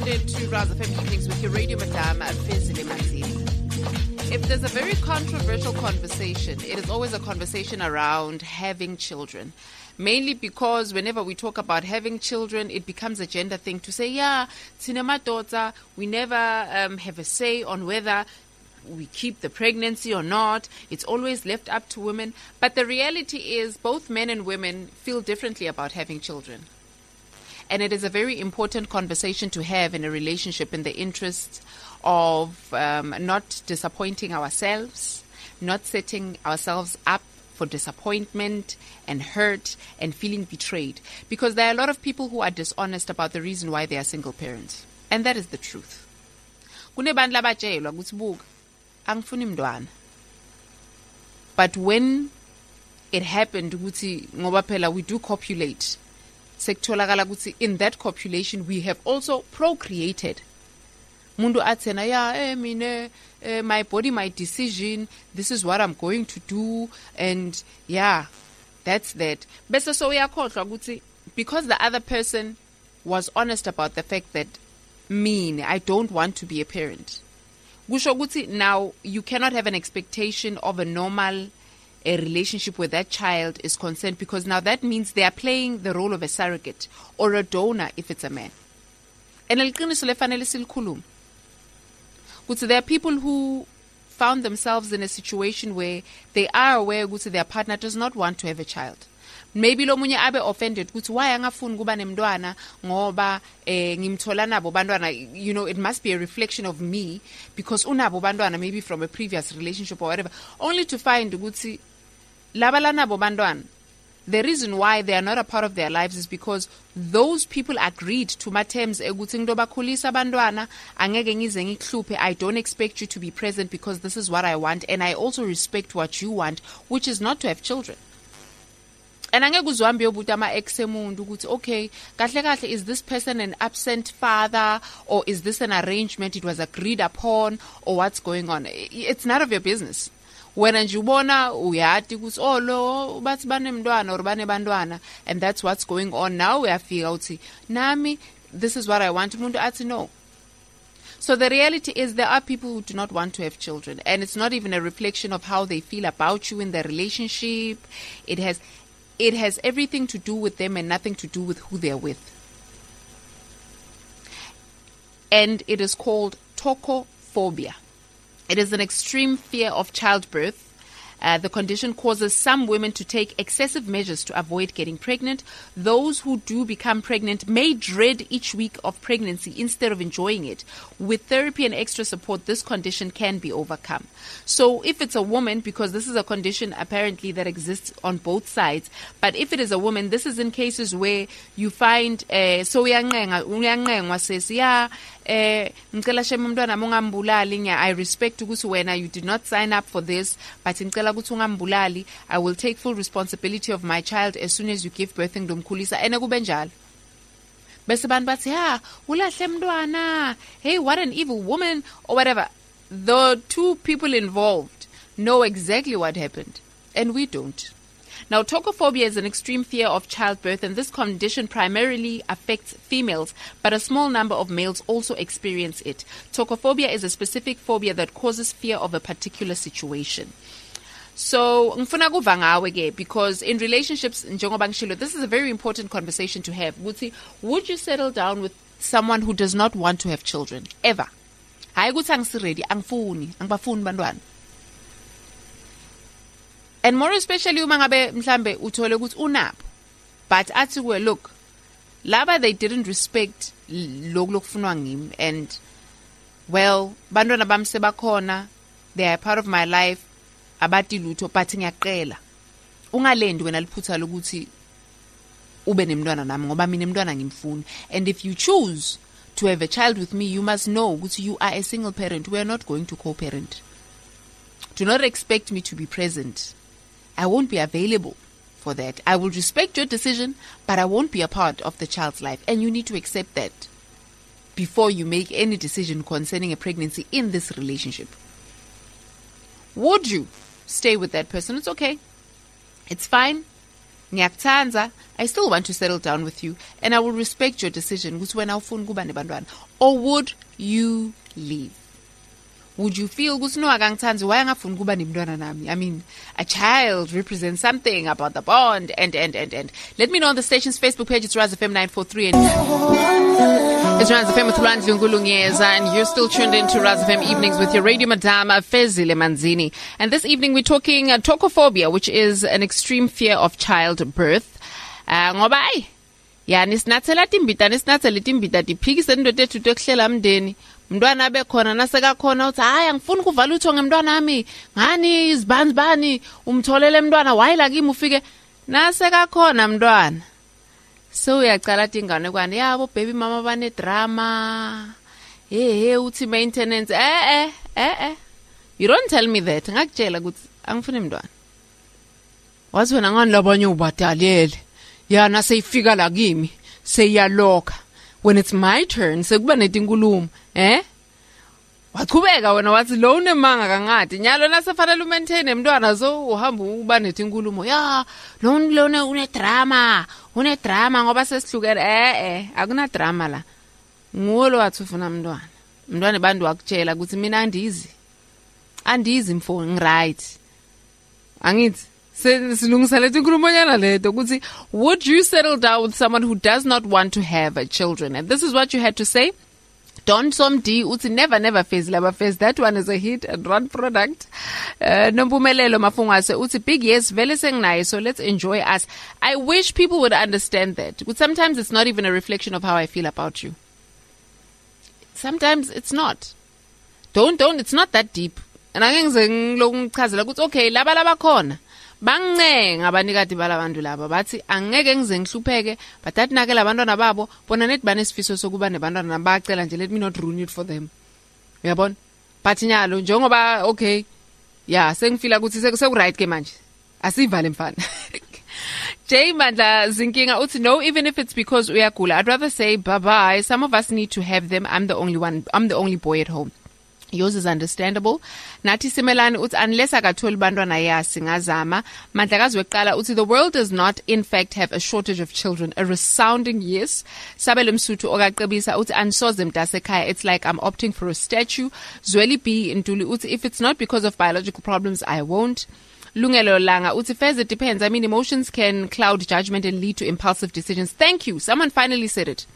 tuned in to Rise FM Evenings with your radio madam, Fezile Matini. If there's a very controversial conversation, it is always a conversation around having children. Mainly because whenever we talk about having children, it becomes a gender thing to say, yeah, cinema daughter, we never have a say on whether we keep the pregnancy or not. It's always left up to women. But the reality is both men and women feel differently about having children. And it is a very important conversation to have in a relationship in the interest of not disappointing ourselves, not setting ourselves up for disappointment and hurt and feeling betrayed. Because there are a lot of people who are dishonest about the reason why they are single parents. And that is the truth. But when it happened, we do copulate. In that copulation, we have also procreated. Mundu atsena ya my body, my decision, this is what I'm going to do, and yeah, that's that. Bese so uyakhohlwa ukuthi because the other person was honest about the fact that I don't want to be a parent. Kusho ukuthi now you cannot have an expectation of a normal relationship where that child is concerned, because now that means they are playing the role of a surrogate or a donor if it's a man. And there are people who found themselves in a situation where they are aware that their partner does not want to have a child. Maybe lo munye abe offended ukuthi why angafuni kuba nemntwana ngoba ngimthola nabo bantwana, it must be a reflection of me because unabo bantwana maybe from a previous relationship or whatever, only to find ukuthi laba lanabo bantwana, the reason why they are not a part of their lives is because those people agreed to my terms ukuthi ngizobakhulisa abantwana, angeke ngize ngikuhluphe, I don't expect you to be present because this is what I want, and I also respect what you want, which is not to have children. And angeke uzwambe yobuthi ama-ex emuntu ukuthi okay, kahle is this person an absent father, or is this an arrangement, it was agreed upon, or what's going on? It's none of your business. Wena nje ubona uyati ukuthi oh lo bathi banemntwana or banebantwana, and that's what's going on. Now uyafika uthi nami this is what I want, umuntu athi no. So the reality is there are people who do not want to have children, and it's not even a reflection of how they feel about you in their relationship. It has everything to do with them and nothing to do with who they're with. And it is called tocophobia. It is an extreme fear of childbirth. The condition causes some women to take excessive measures to avoid getting pregnant. Those who do become pregnant may dread each week of pregnancy instead of enjoying it. With therapy and extra support, this condition can be overcome. So if it's a woman, because this is a condition apparently that exists on both sides, but if it is a woman, this is in cases where you find so uyanqengwa says ngicela shema umntwana mongambulali, I respect ukuthi wena you did not sign up for this, but ngicela ukuthi ungambulali, I will take full responsibility of my child as soon as you give birth ngizomkhulisa, ene kube njalo. Bese bantu bathi ulahle mntwana, hey, what an evil woman, or whatever. The two people involved know exactly what happened, and we don't. Now, tocophobia is an extreme fear of childbirth, and this condition primarily affects females, but a small number of males also experience it. Tocophobia is a specific phobia that causes fear of a particular situation. So, ngifuna kuva ngawe ke, because in relationships, njengoba ngishilo, this is a very important conversation to have. Would you settle down with someone who does not want to have children? Ever? Hayi ukuthi angisiredi, angibafuni bantwana. And more especially uma ngabe mhlambe uthole ukuthi unabo, but athi kuwe, look, laba they didn't respect lokufunwa ngimi, and well, bantwana bami sebakhona, they are part of my life, abati lutho, but ngiyaqela ungalendi wena liphutha lokuthi ube nemntwana nami ngoba mina emntwana ngimfuni. And if you choose to have a child with me, you must know ukuthi you are a single parent. We are not going to co-parent. Do not expect me to be present. I won't be available for that. I will respect your decision, but I won't be a part of the child's life. And you need to accept that before you make any decision concerning a pregnancy in this relationship. Would you stay with that person? It's okay. It's fine. Ngiyakuthanda, I still want to settle down with you, and I will respect your decision. Or would you leave? Would you feel I mean, a child represents something about the bond and. Let me know on the station's Facebook page. It's Raz FM 943 and it's Raz FM with Ranzi Ngulungeza, and you're still tuned into Raz FM Evenings with your radio madam Fezile Manzini. And this evening we're talking tocophobia, which is an extreme fear of childbirth. Ngobai ya nisinathela timbita tiphikise indoda ethu tokuhlela mndeni mntwana bekhona nasekakhona uthi hayi angifuni kuvala utho ngemntwana nami ngani izibani umtholele mntwana wayila kimi ufike nasekakhona mntwana so uyacala tingane kwani yabo baby mama bane drama uthi maintenance you don't tell me that ngakutshela ukuthi angifuni mntwana wazi wena ngani labanye ubadalele yana seyifika la kimi seyiyaloka when it's my turn sekuba netinkulumo waqhubeka wena wathi lo unemanga kangadi nyalo nasefanele umaintain emntwana so uhamba uba netinkulumo ya lo une drama ngoba sesihlukene akuna drama la ngulo wathi ufuna mntwana bantu wakutshela ukuthi mina andizi mfo ngiright angithi would you settle down with someone who does not want to have children? And this is what you had to say. Don Somdi uthi never face laba face. That one is a hit and run product. Nompumelelo Mafungase uthi big yes vele sengnaye, so let's enjoy us. I wish people would understand that. But sometimes it's not even a reflection of how I feel about you. Sometimes it's not. Don't it's not that deep. And angengize ngilokungchazela ukuthi okay laba khona bancenga abanikati balabantu laba bathi angeke ngize ngihlupheke but athi nake labantwana babo bona net banesifiso sokuba nebantwana nabacela nje let me not ruin it for them uyabona but nyalo njengoba okay yeah sengifila ukuthi seku right ke manje asivale mfana Jay Mandla Zinkinga uthi no, even if it's because uyagula I'd rather say bye bye. Some of us need to have them. I'm the only boy at home. Yours is understandable. Nathi Simelani uthi unless akatholi bantwana yasi ngazama. Mandlakazi weqala uthi the world does not in fact have a shortage of children. A resounding yes. Sabele Msuthu okaqebisa uthi ansoze mntasekhaya. It's like I'm opting for a statue. Zweli B Ntuli uthi if it's not because of biological problems I won't. Lungelo Langa uthi first it depends. I mean emotions can cloud judgment and lead to impulsive decisions. Thank you. Someone finally said it.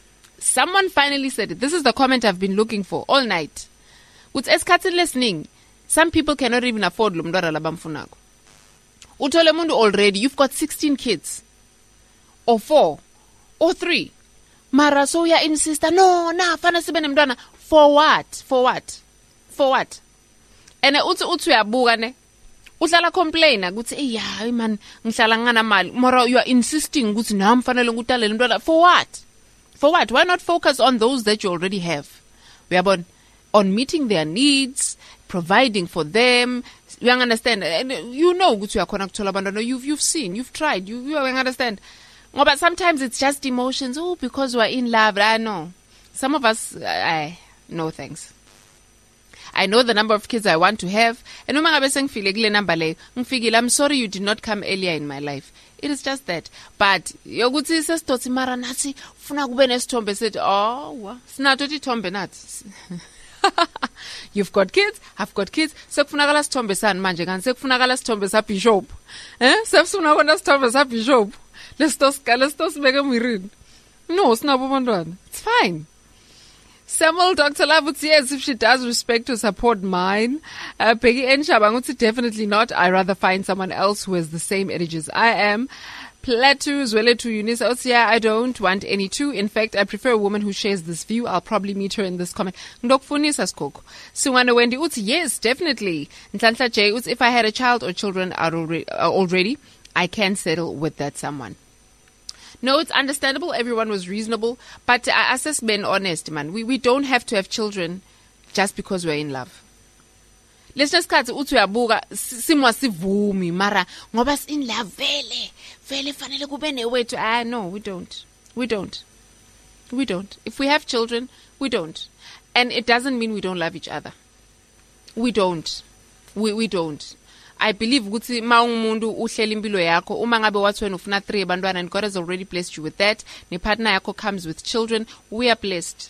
This is the comment I've been looking for all night. With esikhathini listening, some people cannot even afford lo mntwana labamfunako. Uthole mundu already, you've got 16 kids. Or 4. Or 3. Mara so ya insist, no, fana sibe nemntwana. For what? And uthi uyabuka ne. Uhlala complain ukuthi yeah man ngihlala ngana mali. Mara you are insisting ukuthi nami fanele ngutale mntwana. For what? Why not focus on those that you already have? Uyabona? On meeting their needs, providing for them. You understand? And you know ukuthi uyakhona ukuthola abantwana. You've seen, you've tried, you understand. But sometimes it's just emotions. Oh, because we're in love. I know. Some of us, no thanks. I know the number of kids I want to have. And I'm sorry you did not come earlier in my life. It is just that. But yokuthi sesitotsi mara nathi funa kube nesithombe sethi sinato tithombe nathi. You've got kids, I've got kids. Sekufunakala sithombe sani manje kanti sekufunakala sithombe sa bishop. Sefuna kona sithombe sa bishop. Lesitosibeke emwirini. No, sinabo bantwana. It's fine. Samuel Dr. Love would say yes, if she does respect to support mine. Peggy Enshabang would say definitely not. I rather find someone else who has the same age as I am. Plateau Zwele to Eunice Osia, I don't want any two. In fact, I prefer a woman who shares this view. I'll probably meet her in this comment. Ndokfunisa skoko. Suwana Wendy uthi yes, definitely. Ntlantla J uthi if I had a child or children already, I can settle with that someone. No, it's understandable. Everyone was reasonable. But as has been honest, man, we don't have to have children just because we're in love. Let's just cut uthi uyabuka simwa sivumi mara ngoba in love vele fanele kube newethu. No, we don't. If we have children, we don't. And it doesn't mean we don't love each other. We don't. I believe ukuthi ma ungumuntu uhlela impilo yakho uma ngabe wathi wena ufuna 3 abantwana and God has already blessed you with that, ne partner yakho comes with children, we are blessed.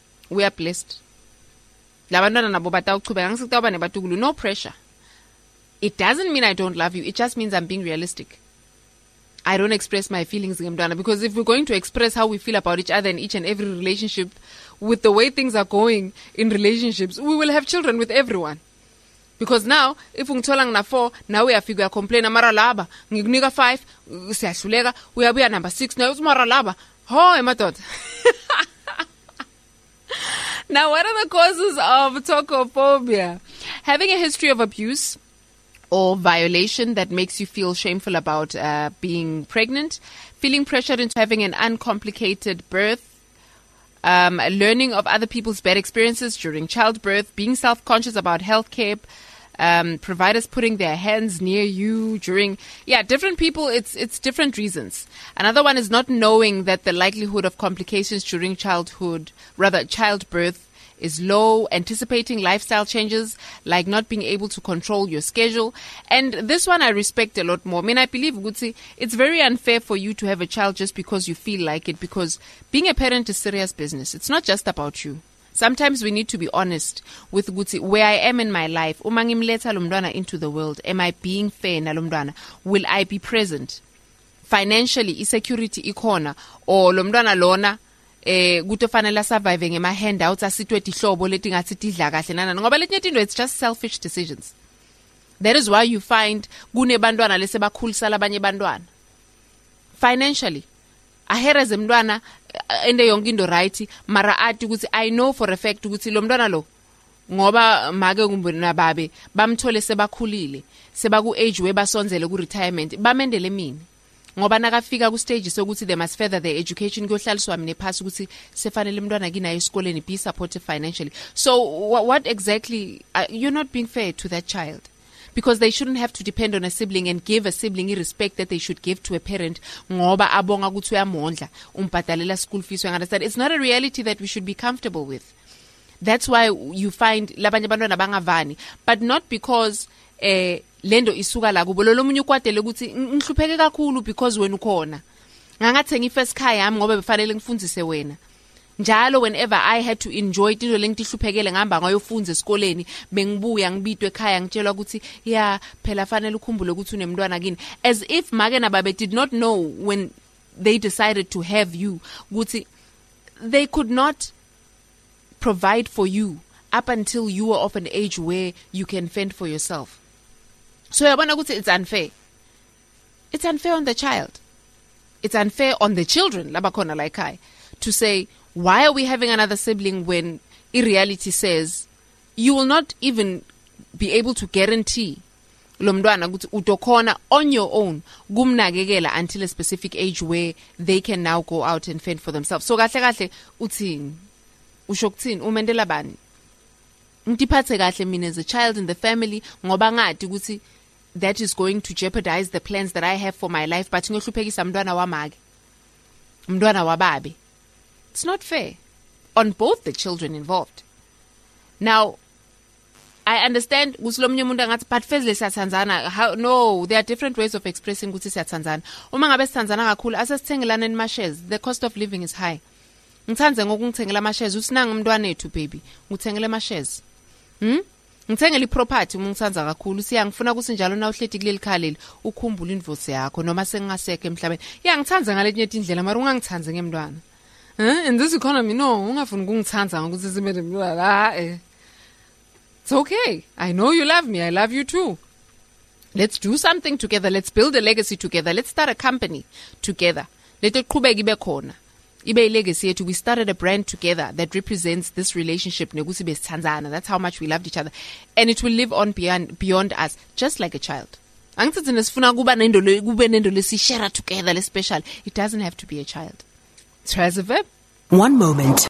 Labantwana nabo batawuchubeka ngisikuba nebatukulu, no pressure. It doesn't mean I don't love you, it just means I'm being realistic. I don't express my feelings ngemntwana, because if we're going to express how we feel about each other in each and every relationship with the way things are going in relationships, we will have children with everyone. Because now, if ungithola ngina 4, now uyafika complain mara laba ngikunika 5 siyahluleka uyabuya number 6 now mara laba ho emadoda. Now, what are the causes of tocophobia? Having a history of abuse or violation that makes you feel shameful about being pregnant, feeling pressured into having an uncomplicated birth, learning of other people's bad experiences during childbirth, being self-conscious about healthcare, providers putting their hands near you during, different people, it's different reasons. Another one is not knowing that the likelihood of complications during childbirth is low, anticipating lifestyle changes, like not being able to control your schedule. And this one I respect a lot more. I mean, I believe, Gutsi, it's very unfair for you to have a child just because you feel like it, because being a parent is serious business. It's not just about you. Sometimes we need to be honest with Gutsi, where I am in my life. Uma ngimletha lo mntwana into the world, am I being fair na lo mntwana? Will I be present? Financially, insecurity ikhona, or lo mntwana lona kutofanele survive ngema handouts asitwe tihlobo leti ngathi tidla kahle nana ngoba letinye into, it's just selfish decisions. That is why you find kunebantwana lesebakhulisa labanye bantwana financially. Ahereze mntwana ende yonke into right, mara ati ukuthi I know for a fact ukuthi lo mntwana lo ngoba make kumbona babe bamthole sebakhulile, sebaku age webasonzele ku retirement, bamendele mina. Ngoba nakafika ku stage sokuthi they must further their education, kuyohlaliswa mina phasi ukuthi sefanele umntwana kina esikoleni, be supported financially. So what exactly, you're not being fair to that child, because they shouldn't have to depend on a sibling and give a sibling respect that they should give to a parent ngoba abonga ukuthi uyamondla umbhadalela school fees. You understand? It's not a reality that we should be comfortable with. That's why you find labanye bantwana bangavani, but not because lendo isuka la kubo lo munye ukwatele ukuthi ngihlupheke kakhulu because wena ukhona, ngangathenga ifirst car yami ngoba befanele ngifundzise wena. Njalo whenever I had to enjoy into lengihluphekele ngihamba ngayofunza esikoleni, bengibuya ngibitwe ekhaya ngitshelwa ukuthi phela fanele ukhumbule ukuthi unemntwana kini, as if make nababe did not know when they decided to have you ukuthi they could not provide for you up until you were of an age where you can fend for yourself. So yabona ukuthi it's unfair. It's unfair on the child. It's unfair on the children, labakhona like I, to say, why are we having another sibling when in reality says you will not even be able to guarantee lo mntwana ukuthi utokhona on your own kumnakekela until a specific age where they can now go out and fend for themselves. So kahle kahle uthini? Usho kuthini? Umendela bani? Ngiphathe kahle mina as a child in the family ngoba ngadi ukuthi that is going to jeopardize the plans that I have for my life, but ngohluphekisa mntwana wamake, mntwana wababe. It's not fair on both the children involved. Now, I understand ukuthi lo munye umuntu angathi but fezile siyathandzana. No, there are different ways of expressing ukuthi siyathandzana. Uma ngabe sithandzana kakhulu asesithengelana in ma-shares, the cost of living is high. Ngithandze ngokungithengela ama-shares, usinanga umntwana ethu baby, ngithengele ama-shares. Ngithengele iproperty uma ngithandza kakhulu, siyangifuna ukuthi njalo na uhleti kuleli khaleli ukhumbule indvosi yakho noma sengingasekho emhlabeni. Ngithandza ngaletinye indlela mara ungangithandze ngemntwana. In this economy, no, ungafuni ukungithandza ngokuthi simele mntwana. It's okay. I know you love me. I love you too. Let's do something together. Let's build a legacy together. Let's start a company together. Let it qhubeka ibe khona. Ibe legacy yethu. We started a brand together that represents this relationship. Nekuthi besithandzana. That's how much we loved each other. And it will live on beyond us, just like a child. Angithithi nesifuna kuba nendo lesishare together, le special. It doesn't have to be a child. Try as a verb. One moment.